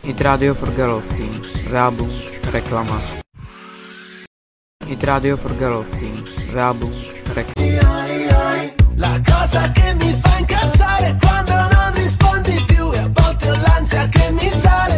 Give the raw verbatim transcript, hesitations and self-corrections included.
Hit Radio Forgalovtin, Werbung, Reklama. Hit Radio Forgalovtin, Werbung, Reklama. La cosa che mi fa incazzare è quando non rispondi più e a volte ho l'ansia che mi sale.